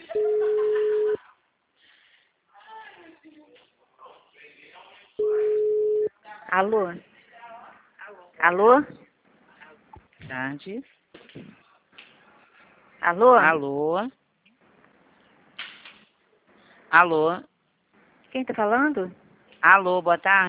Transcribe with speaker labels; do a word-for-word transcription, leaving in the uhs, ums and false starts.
Speaker 1: Alô? Alô?
Speaker 2: Tarde.
Speaker 1: Alô?
Speaker 2: Alô? Alô?
Speaker 1: Quem tá falando?
Speaker 2: Alô, boa tarde.